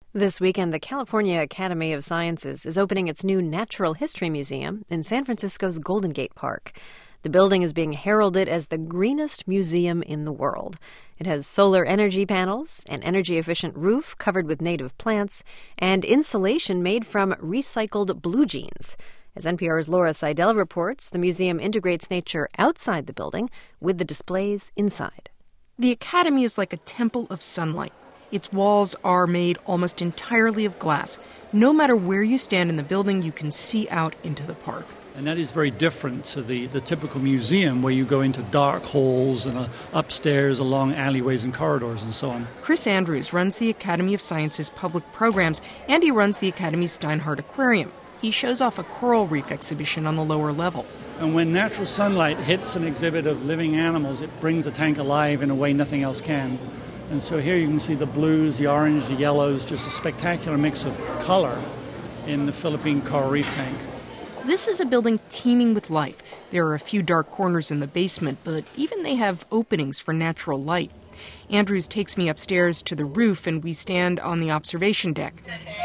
This weekend, the California Academy of Sciences is opening its new Natural History Museum in San Francisco's Golden Gate Park. The building is being heralded as the greenest museum in the world. It has solar energy panels, an energy-efficient roof covered with native plants, and insulation made from recycled blue jeans. As NPR's Laura Seidel reports, the museum integrates nature outside the building with the displays inside. The Academy is like a temple of sunlight. Its walls are made almost entirely of glass. No matter where you stand in the building, you can see out into the park. And that is very different to the typical museum where you go into dark halls and upstairs along alleyways and corridors and so on. Chris Andrews runs the Academy of Sciences public programs, and he runs the Academy's Steinhardt Aquarium. He shows off a coral reef exhibition on the lower level. And when natural sunlight hits an exhibit of living animals, it brings the tank alive in a way nothing else can. And so here you can see the blues, the orange, the yellows, just a spectacular mix of color in the Philippine coral reef tank. This is a building teeming with life. There are a few dark corners in the basement, but even they have openings for natural light. Andrews takes me upstairs to the roof, and we stand on the observation deck.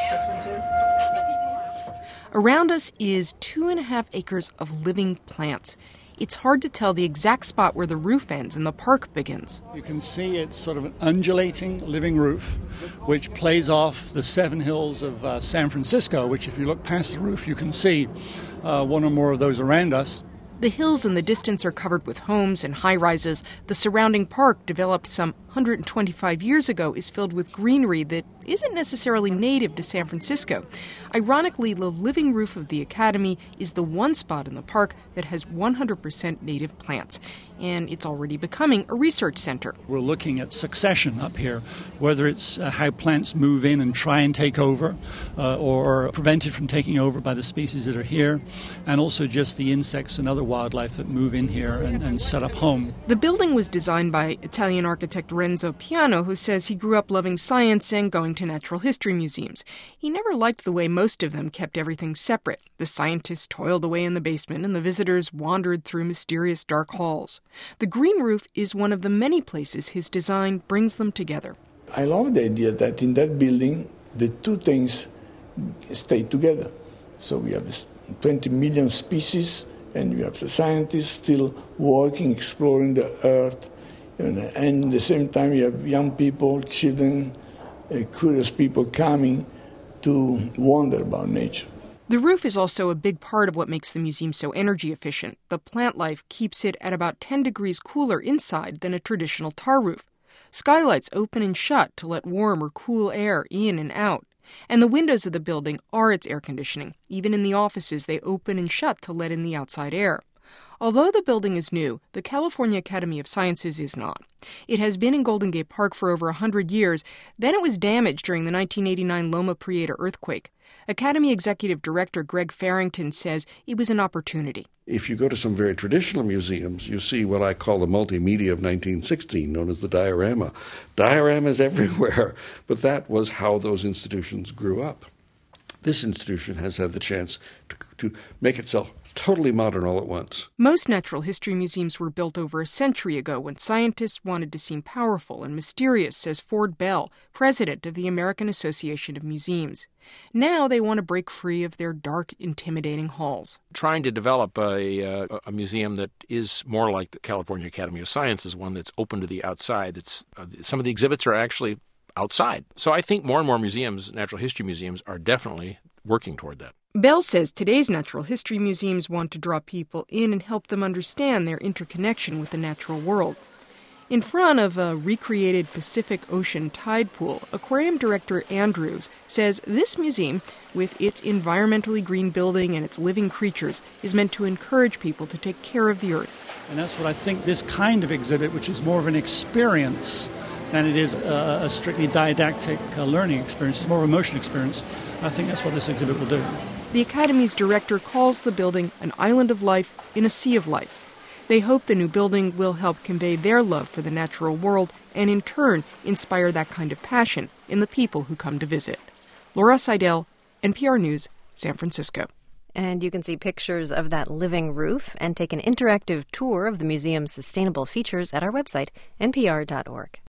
Around us is 2.5 acres of living plants. It's hard to tell the exact spot where the roof ends and the park begins. You can see it's sort of an undulating living roof, which plays off the seven hills of San Francisco, which if you look past the roof, you can see one or more of those around us. The hills in the distance are covered with homes and high-rises. The surrounding park, developed some 125 years ago, is filled with greenery that isn't necessarily native to San Francisco. Ironically, the living roof of the Academy is the one spot in the park that has 100% native plants, and it's already becoming a research center. We're looking at succession up here, whether it's how plants move in and try and take over or prevented from taking over by the species that are here, and also just the insects and other wildlife that move in here and set up home. The building was designed by Italian architect Renzo Piano, who says he grew up loving science and going to natural history museums. He never liked the way most of them kept everything separate. The scientists toiled away in the basement and the visitors wandered through mysterious dark halls. The green roof is one of the many places his design brings them together. I love the idea that in that building, the two things stay together. So we have 20 million species, and you have the scientists still working, exploring the earth. And at the same time, you have young people, children, curious people coming to wonder about nature. The roof is also a big part of what makes the museum so energy efficient. The plant life keeps it at about 10 degrees cooler inside than a traditional tar roof. Skylights open and shut to let warm or cool air in and out. And the windows of the building are its air conditioning. Even in the offices, they open and shut to let in the outside air. Although the building is new, the California Academy of Sciences is not. It has been in Golden Gate Park for over 100 years. Then it was damaged during the 1989 Loma Prieta earthquake. Academy Executive Director Greg Farrington says it was an opportunity. If you go to some very traditional museums, you see what I call the multimedia of 1916, known as the diorama. Dioramas everywhere, but that was how those institutions grew up. This institution has had the chance to make itself totally modern all at once. Most natural history museums were built over a century ago when scientists wanted to seem powerful and mysterious, says Ford Bell, president of the American Association of Museums. Now they want to break free of their dark, intimidating halls. Trying to develop a museum that is more like the California Academy of Sciences, one that's open to the outside. Some of the exhibits are actually outside. So I think more and more museums, natural history museums, are definitely working toward that. Bell says today's natural history museums want to draw people in and help them understand their interconnection with the natural world. In front of a recreated Pacific Ocean tide pool, aquarium director Andrews says this museum, with its environmentally green building and its living creatures, is meant to encourage people to take care of the earth. And that's what I think this kind of exhibit, which is more of an experience than it is a strictly didactic learning experience, it's more of an emotional experience. I think that's what this exhibit will do. The Academy's director calls the building an island of life in a sea of life. They hope the new building will help convey their love for the natural world and, in turn, inspire that kind of passion in the people who come to visit. Laura Seidel, NPR News, San Francisco. And you can see pictures of that living roof and take an interactive tour of the museum's sustainable features at our website, npr.org.